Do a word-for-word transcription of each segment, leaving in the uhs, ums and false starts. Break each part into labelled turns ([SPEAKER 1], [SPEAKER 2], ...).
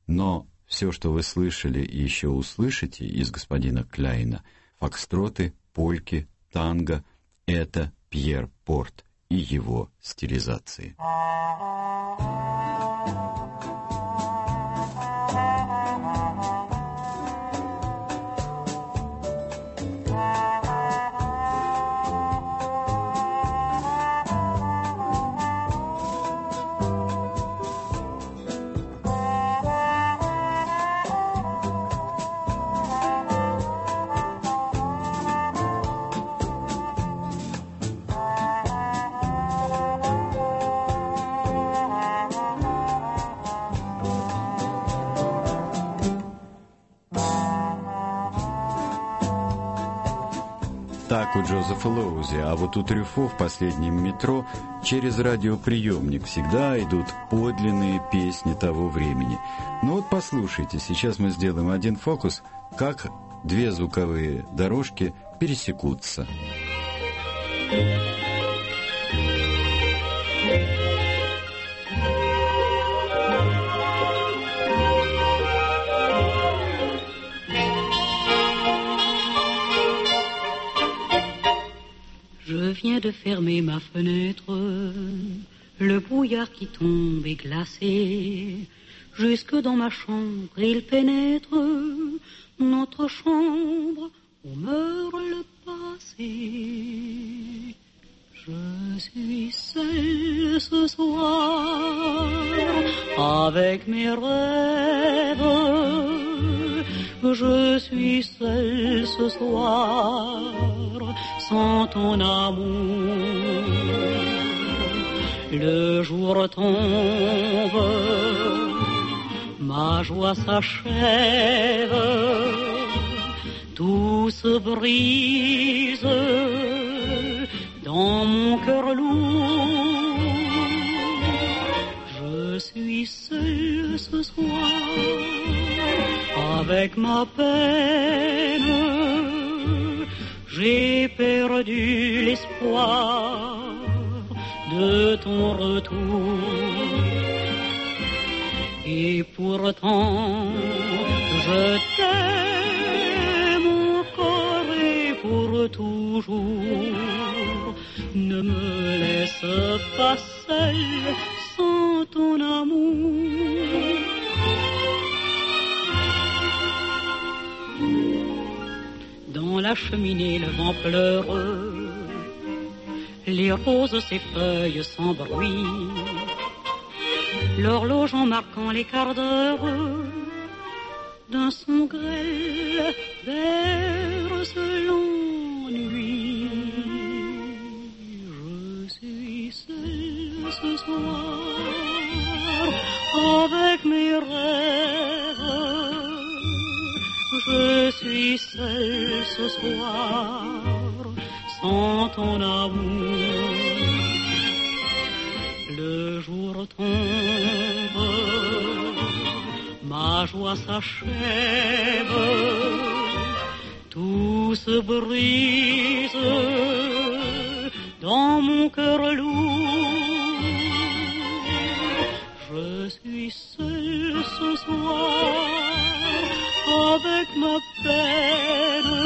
[SPEAKER 1] Но все, что вы слышали и еще услышите из господина Кляйна, фокстроты, польки, танго — это Пьер Порт и его стилизации. Так у Джозефа Лоузи, а вот у Трюфо в последнем метро через радиоприемник всегда идут подлинные песни того времени. Ну вот послушайте, сейчас мы сделаем один фокус, как две звуковые дорожки пересекутся.
[SPEAKER 2] Je viens de fermer ma fenêtre, le brouillard qui tombe est glacé, jusque dans ma chambre il pénètre, notre chambre où meurt le passé. Je suis seule ce soir avec mes rêves, je suis seule ce soir sans ton amour. Le jour tombe, ma joie s'achève, tout se brise dans mon cœur lourd. Je suis seule ce soir avec ma peine, j'ai perdu l'espoir de ton retour. Et pourtant, je t'aime encore et pour toujours. Ne me laisse pas seule sans ton amour. Dans la cheminée, le vent pleure, les roses s'effeuillent sans bruit, l'horloge en marquant les quarts d'heure d'un son grêle verse l'ennui. Je suis seule ce soir avec mes rêves, je suis seule ce soir sans ton amour. Le jour tombe, ma joie s'achève, tout se brise dans mon cœur lourd. Je suis seule ce soir avec ma peine,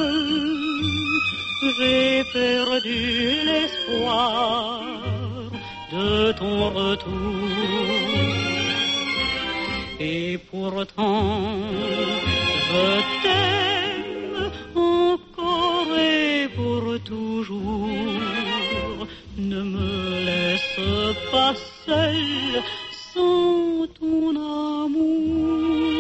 [SPEAKER 2] j'ai perdu l'espoir de ton retour. Et pourtant, je t'aime encore et pour toujours. Ne me laisse pas seule sans ton amour.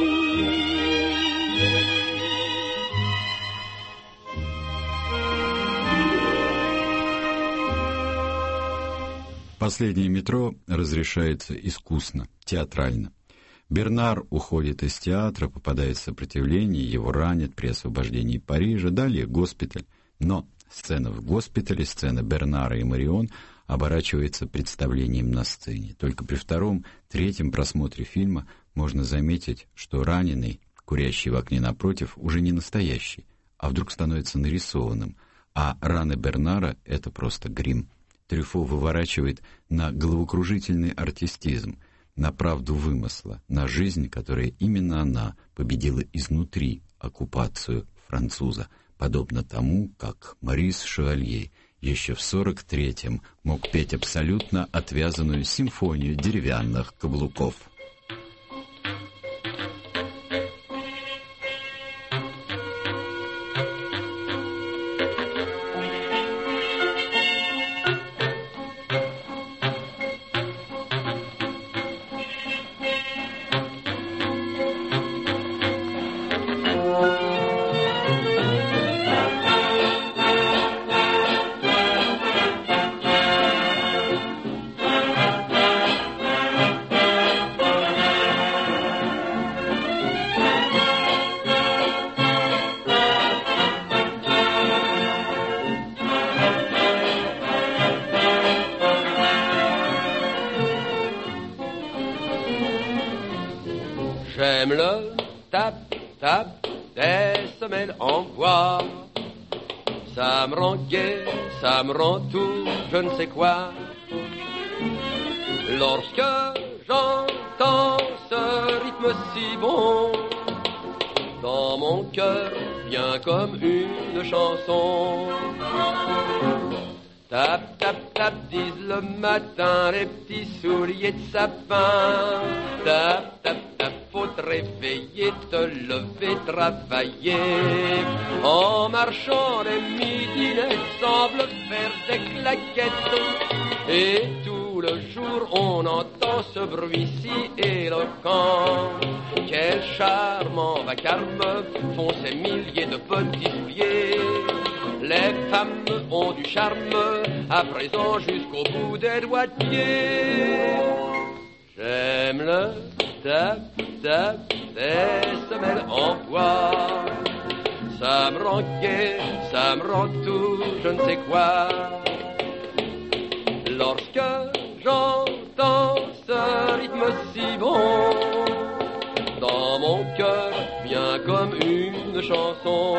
[SPEAKER 1] Последнее метро разрешается искусно, театрально. Бернар уходит из театра, попадает в сопротивление, его ранят при освобождении Парижа, далее госпиталь. Но сцена в госпитале, сцена Бернара и Марион оборачивается представлением на сцене. Только при втором, третьем просмотре фильма можно заметить, что раненый, курящий в окне напротив, уже не настоящий, а вдруг становится нарисованным, а раны Бернара — это просто грим. Трюфо выворачивает на головокружительный артистизм. на правду вымысла, на жизнь, которая именно она победила изнутри оккупацию француза, подобно тому, как Морис Шевалье еще в сорок третьем мог петь абсолютно отвязанную симфонию деревянных каблуков.
[SPEAKER 3] J'aime le tap-tap des semelles en bois. Ça me rend gai, ça me rend tout, je ne sais quoi. Lorsque j'entends ce rythme si bon, dans mon cœur vient comme une chanson. Tap, tap, tap, disent le matin les petits souliers de sapin. Tap, tap, tap, faut te réveiller, te lever, travailler. En marchant, les midinettes semblent faire des claquettes. Et tout le jour, on entend ce bruit si éloquent. Quel charmant vacarme font ces milliers de petits souliers. Les femmes ont du charme, à présent jusqu'au bout des doigts de pied. J'aime le tap-tap des semelles en bois. Ça me rend gai, ça me rend tout, je ne sais quoi. Lorsque j'entends ce rythme si bon, dans mon cœur vient comme une chanson.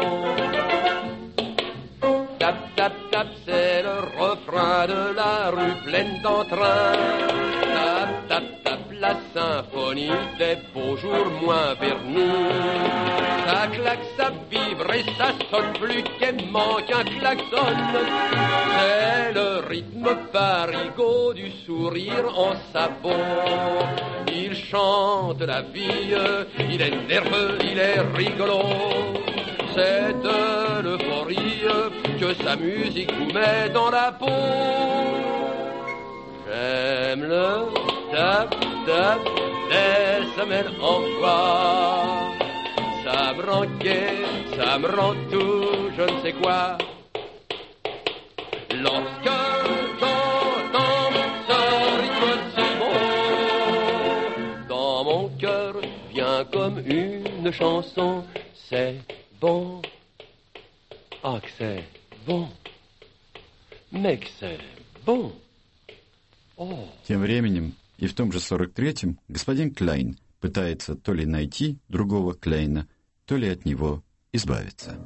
[SPEAKER 3] Tap, tap, tap, c'est le refrain de la rue pleine d'entrain. Tap, tap, tap, la symphonie des beaux jours moins vernis. Ça claque, ça vibre et ça sonne plus gaiement qu'un klaxon. C'est le rythme parigot du sourire en sabot. Il chante la vie, il est nerveux, il est rigolo. C'est de l'euphorie que sa musique vous met dans la peau. J'aime le tap-tap des semelles en bois. Ça me rend gai, ça me rend tout, je ne sais quoi. Lorsque j'entends ce rythme si bon, dans mon cœur vient comme une chanson. C'est bon, ah que c'est bon, mais que c'est bon. Oh.
[SPEAKER 1] Тем временем и в том же сорок третьем господин Кляйн пытается то ли найти другого Кляйна, то ли от него избавиться.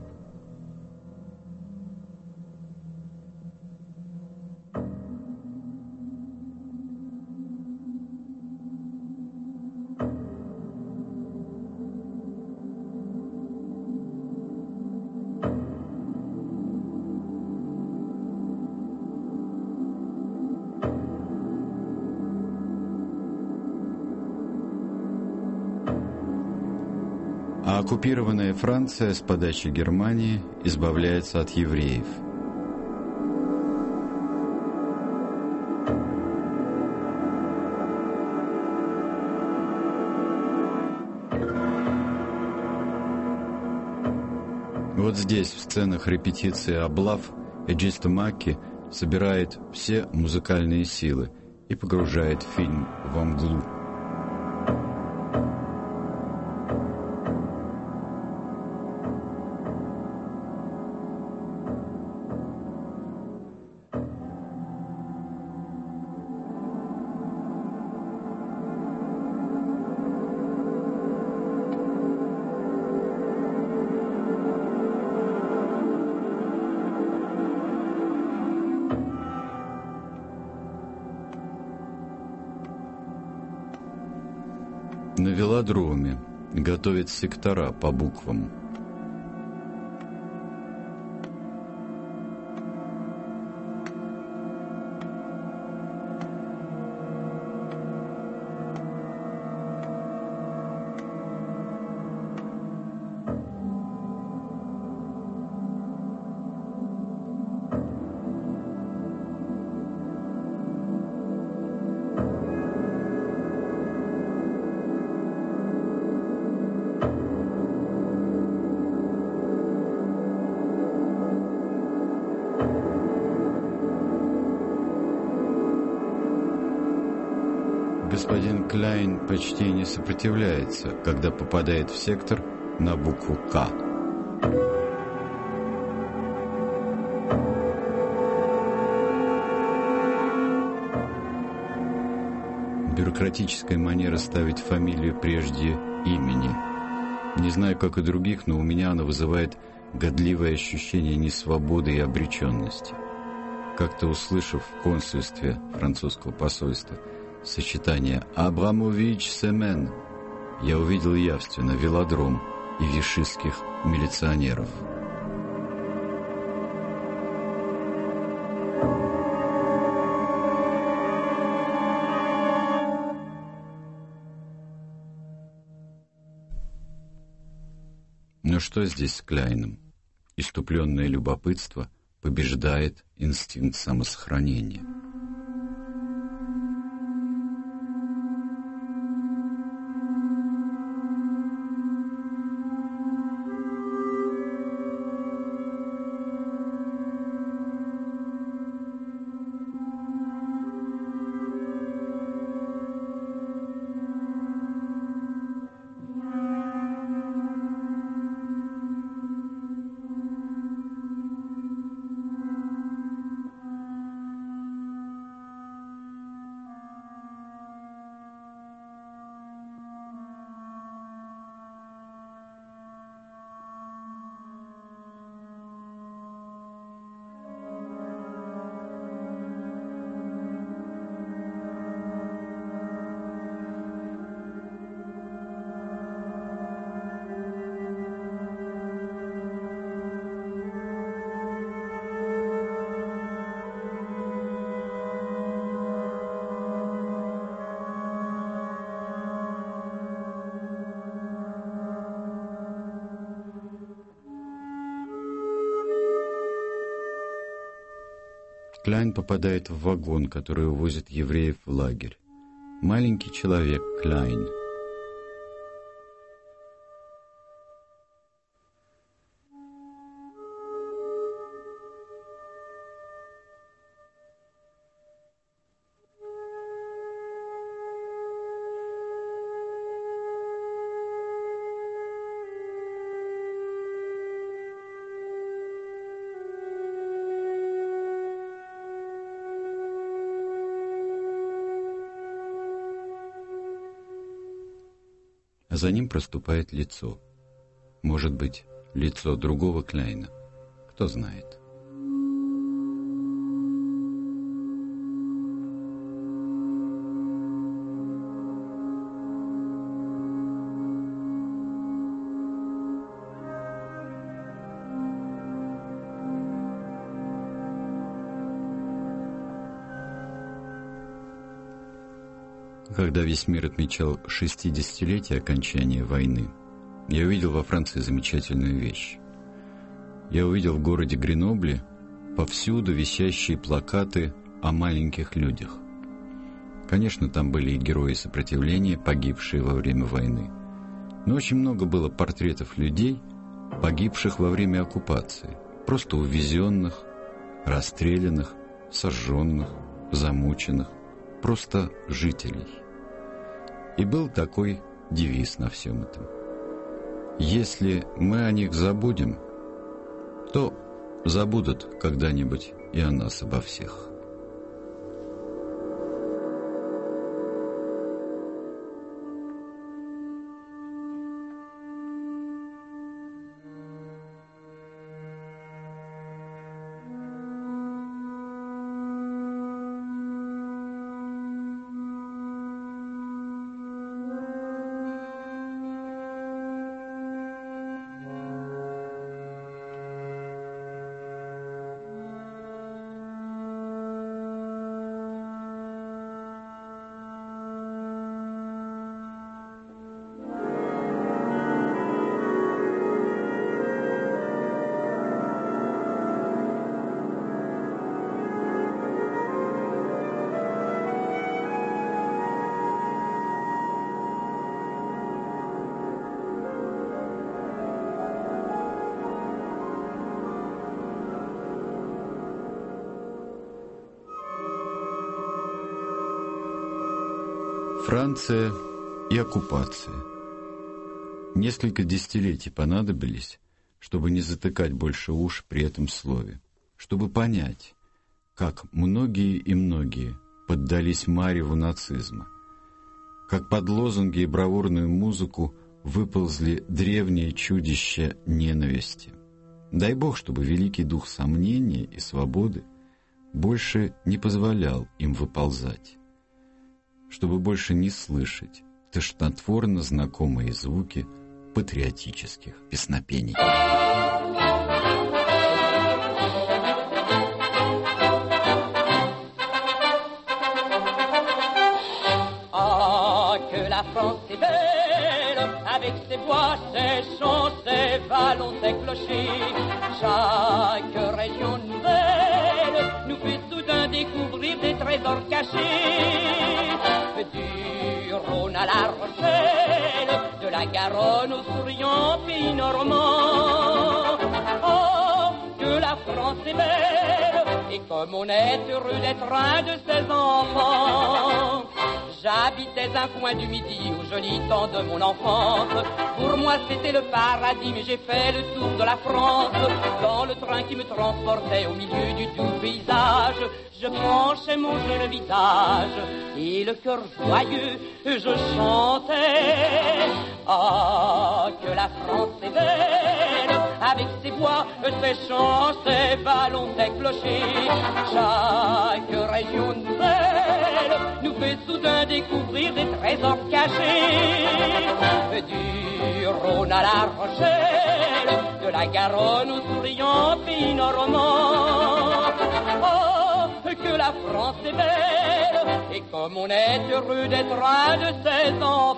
[SPEAKER 1] А оккупированная Франция с подачи Германии избавляется от евреев. Вот здесь, в сценах репетиции облав, Эджисто Макки собирает все музыкальные силы и погружает фильм во мглу. велодроме, готовят сектора по буквам. Господин Кляйн почти не сопротивляется, когда попадает в сектор на букву «К». Бюрократическая манера ставить фамилию прежде имени. Не знаю, как и других, но у меня она вызывает годливое ощущение несвободы и обреченности. Как-то услышав в консульстве французского посольства сочетание «Абрамович-Семен», я увидел явственно велодром и вишистских милиционеров. Но что здесь с Кляйном? Иступленное любопытство побеждает инстинкт самосохранения. Кляйн попадает в вагон, который увозит евреев в лагерь. Маленький человек Кляйн. А за ним проступает лицо. Может быть, лицо другого Кляйна. Кто знает. Когда весь мир отмечал шестидесятилетие окончания войны, я увидел во Франции замечательную вещь. Я увидел в городе Гренобле повсюду висящие плакаты о маленьких людях. Конечно, там были и герои сопротивления, погибшие во время войны. Но очень много было портретов людей, погибших во время оккупации, просто увезенных, расстрелянных, сожженных, замученных, просто жителей. И был такой девиз на всем этом. Если мы о них забудем, то забудут когда-нибудь и о нас обо всех. Франция и оккупация. Несколько десятилетий понадобились, чтобы не затыкать больше уши при этом слове, чтобы понять, как многие и многие поддались мареву нацизма, как под лозунги и бравурную музыку выползли древние чудища ненависти. Дай Бог, чтобы великий дух сомнения и свободы больше не позволял им выползать, чтобы больше не слышать тошнотворно знакомые звуки патриотических песнопений.
[SPEAKER 4] Ah, que la France est belle, avec ses bois, ses champs, ses vallons, ses clochers. Chaque région nouvelle nous fait soudain découvrir des trésors cachés. Du Rhône à la Rochelle, de la Garonne au souriant pays normand. Oh, que la France est belle, et comme on est heureux d'être un de ses enfants. J'habitais un coin du Midi au joli temps de mon enfance. Pour moi c'était le paradis, mais j'ai fait le tour de la France. Dans le train qui me transportait au milieu du doux paysage, je penchais mon jeune visage et le cœur joyeux je chantais. Ah, que la France est belle, avec ses bois, ses champs, ses vallons, ses clochers. Chaque région nouvelle nous fait soudain découvrir des trésors cachés. Du Rhône à la Rochelle, de la Garonne au souriant pays normand. Oh, que la France est belle, et comme on est heureux d'être un de ses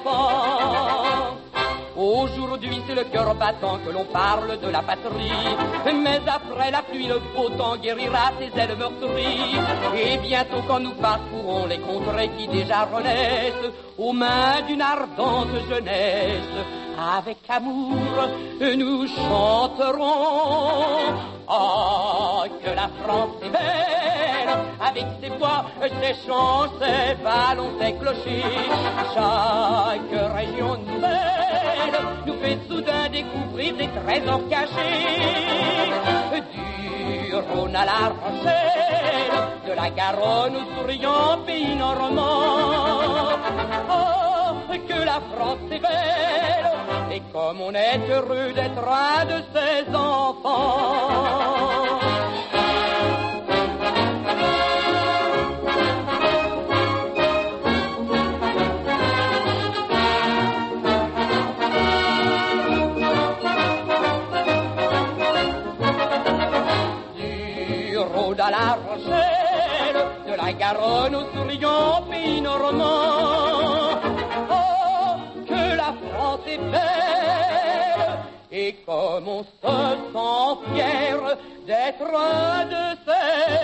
[SPEAKER 4] enfants. Aujourd'hui c'est le cœur battant que l'on parle de la patrie, mais après la pluie le beau temps guérira ses ailes meurtries. Et bientôt quand nous parcourons les contrées qui déjà renaissent aux mains d'une ardente jeunesse, avec amour nous chanterons. Oh, que la France est belle, avec ses bois, ses champs, ses vallons, ses clochers. Chaque région nouvelle nous fait soudain découvrir des trésors cachés. Du Rhône à la Rochelle, de la Garonne au souriant pays normand. Oh, que la France est belle, et comme on est heureux d'être un de ses enfants. À la Rochelle, de la Garonne au souriant pays normand. Oh, que la France est belle, et comme on se sent fier d'être un de ses